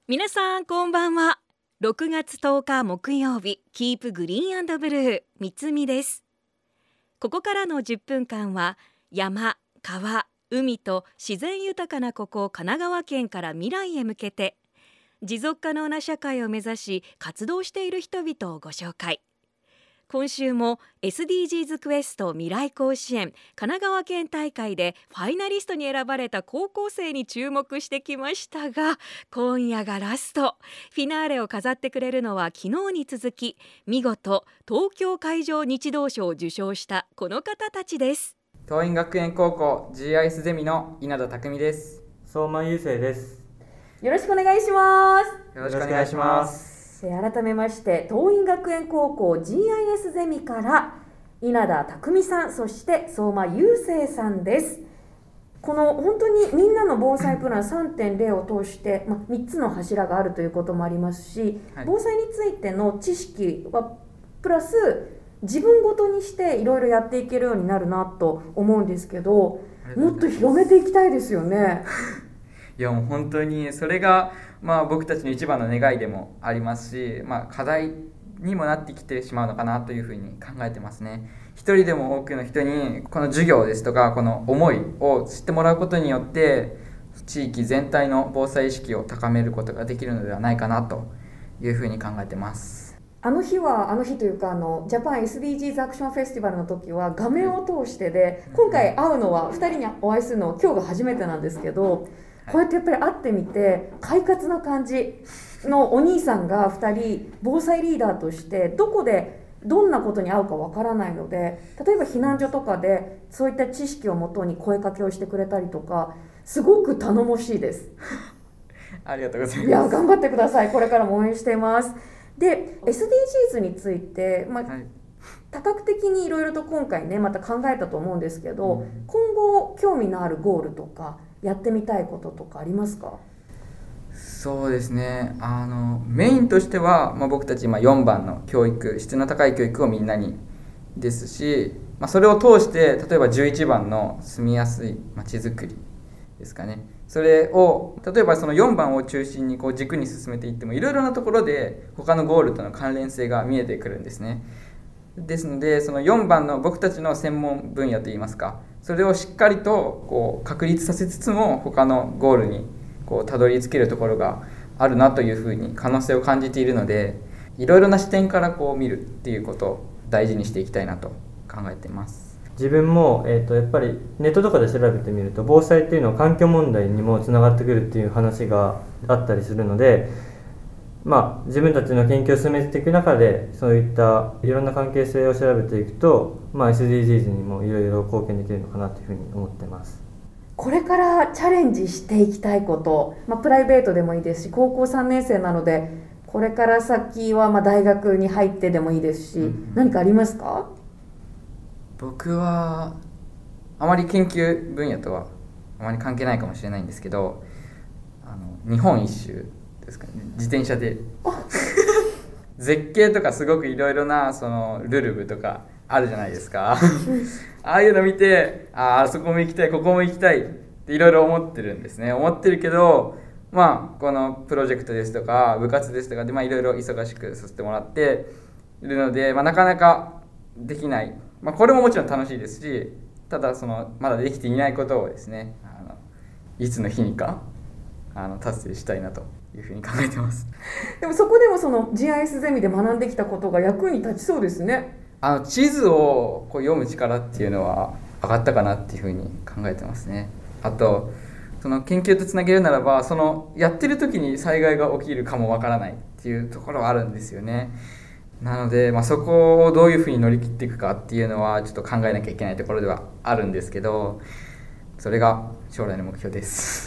皆さんこんばんは。6月10日木曜日、キープグリーン&ブルー、みつみです。ここからの10分間は山、川、海と自然豊かなここ神奈川県から未来へ向けて持続可能な社会を目指し活動している人々をご紹介。今週も SDGs クエスト未来甲子園神奈川県大会でファイナリストに選ばれた高校生に注目してきましたが、今夜がラスト。フィナーレを飾ってくれるのは昨日に続き見事東京海上日動賞を受賞したこの方たちです。 桐蔭学園高校 GIS ゼミの稲田匠です。 相馬雄生です。 よろしくお願いします。 よろしくお願いします。 改めまして桐蔭学園高校 GIS ゼミから稲田匠さん、そして相馬雄生さんです。この本当にみんなの防災プラン 3.0 を通して、3つの柱があるということもありますし、防災についての知識はプラス自分ごとにしていろいろやっていけるようになるなと思うんですけど、もっと広めていきたいですよね。 いやもう本当にそれが、僕たちの一番の願いでもありますし、課題にもなってきてしまうのかなというふうに考えてますね。一人でも多くの人にこの授業ですとかこの思いを知ってもらうことによって地域全体の防災意識を高めることができるのではないかなというふうに考えてます。 あの日というかジャパン SDGs アクションフェスティバルの時は画面を通してで、今回会うのは2人にお会いするのは今日が初めてなんですけど、こうやってやっぱり会ってみて快活な感じのお兄さんが2人防災リーダーとしてどこでどんなことに合うかわからないので、例えば避難所とかでそういった知識をもとに声かけをしてくれたりとか、すごく頼もしいです。 ありがとうございます。 いや頑張ってください。これからも応援しています。で SDGs について、多角的にいろいろと今回ねまた考えたと思うんですけど、今後興味のあるゴールとかやってみたいこととかありますか？ そうですね、メインとしては、僕たち今4番の教育、質の高い教育をみんなにですし、それを通して例えば11番の住みやすい街づくりですかね、それを例えばその4番を中心にこう軸に進めていってもいろいろなところで他のゴールとの関連性が見えてくるんですね。ですのでその4番の僕たちの専門分野といいますか、それをしっかりとこう確立させつつも他のゴールにこうたどり着けるところがあるなというふうに可能性を感じているので、いろいろな視点からこう見るっていうことを大事にしていきたいなと考えています。 自分も、やっぱりネットとかで調べてみると防災っていうのは環境問題にもつながってくるっていう話があったりするので、自分たちの研究を進めていく中でそういったいろんな関係性を調べていくと、SDGs にもいろいろ貢献できるのかなというふうに思ってます。 これからチャレンジしていきたいこと、プライベートでもいいですし、高校3年生なのでこれから先は大学に入ってでもいいですし、何かありますか？ 僕はあまり研究分野とはあまり関係ないかもしれないんですけど、日本一周ですかね、自転車で絶景とかすごくいろいろなそのルルブとかあるじゃないですかああいうの見てあそこも行きたいここも行きたいっていろいろ思ってるんですね。思ってるけどこのプロジェクトですとか部活ですとかでいろいろ忙しくさせてもらっているので、なかなかできない、これももちろん楽しいですし、ただそのまだできていないことをですねいつの日にか達成したいなというふうに考えてます。 でもそこでもその GIS ゼミで学んできたことが役に立ちそうですね。 地図をこう読む力っていうのは上がったかなっていうふうに考えてますね。あとその研究とつなげるならば、そのやってる時に災害が起きるかもわからないっていうところはあるんですよね。なので、そこをどういうふうに乗り切っていくかっていうのはちょっと考えなきゃいけないところではあるんですけど、それが将来の目標です。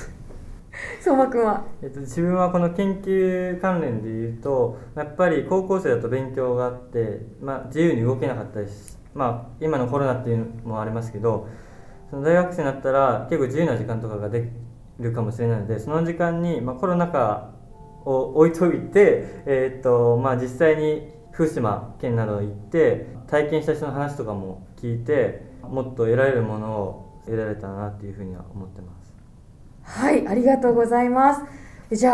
相馬くんは？ 自分はこの研究関連でいうと、やっぱり高校生だと勉強があって、自由に動けなかったりし、今のコロナっていうのもありますけど、その大学生になったら結構自由な時間とかができるかもしれないので、その時間に、コロナ禍を置いといて、実際に福島県など行って体験した人の話とかも聞いて、もっと得られるものを得られたらなっていうふうには思ってます。 はい、ありがとうございます。じゃあ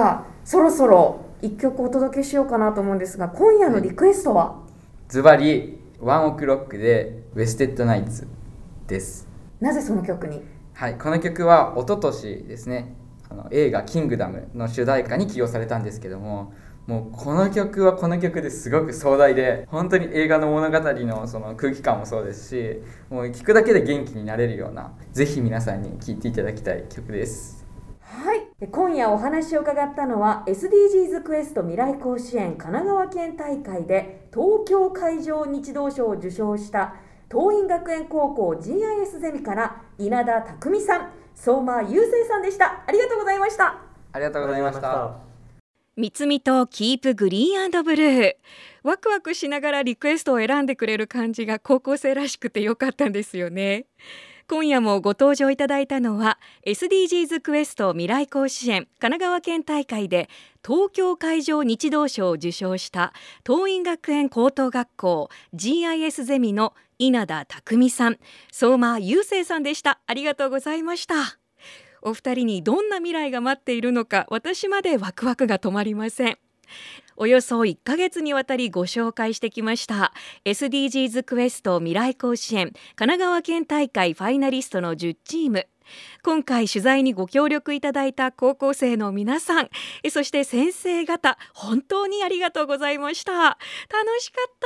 そろそろ1曲お届けしようかなと思うんですが、今夜のリクエストは？ ズバリワンオクロックでウェステッドナイツです。 なぜその曲に？ はい、この曲は一昨年ですね、映画キングダムの主題歌に起用されたんですけども、もうこの曲はこの曲ですごく壮大で、本当に映画の物語のその空気感もそうですし、もう聴くだけで元気になれるような、ぜひ皆さんに聴いていただきたい曲です。 はい、今夜お話を伺ったのは SDGs クエスト未来甲子園神奈川県大会で東京海上日動賞を受賞した桐蔭学園高校 GIS ゼミから稲田匠さん、相馬雄生さんでした。ありがとうございました。 ありがとうございました。 みつみとキープグリーン&ブルー、ワクワクしながらリクエストを選んでくれる感じが高校生らしくてよかったんですよね。今夜もご登場いただいたのは SDGs クエスト未来甲子園神奈川県大会で東京海上日動賞を受賞した桐蔭学園高等学校 GIS ゼミの稲田匠さん、相馬雄生さんでした。ありがとうございました。お二人にどんな未来が待っているのか、私までワクワクが止まりません。およそ1ヶ月にわたりご紹介してきました SDGs クエスト未来甲子園神奈川県大会ファイナリストの10チーム、今回取材にご協力いただいた高校生の皆さん、そして先生方、本当にありがとうございました。楽しかった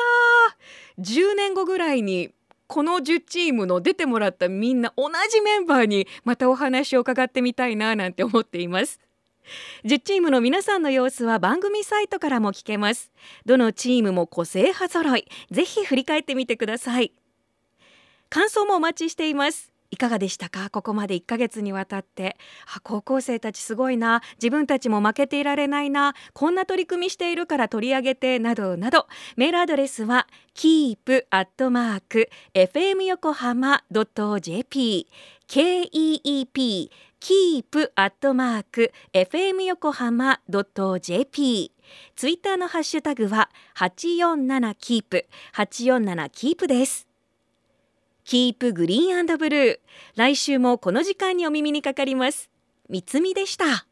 。10年後ぐらいにこの10チームの出てもらったみんな同じメンバーにまたお話を伺ってみたいななんて思っています。10チームの皆さんの様子は番組サイトからも聞けます。どのチームも個性派揃い、ぜひ振り返ってみてください。感想もお待ちしています。いかがでしたか？ここまで1ヶ月にわたって、高校生たちすごいな、自分たちも負けていられないな、こんな取り組みしているから取り上げてなどなど、メールアドレスは keep@fmyokohama.jp keep keep@fmyokohama.jp、 ツイッターのハッシュタグは847キープ847キープです。キープグリーン&ブルー、来週もこの時間にお耳にかかります。みつみでした。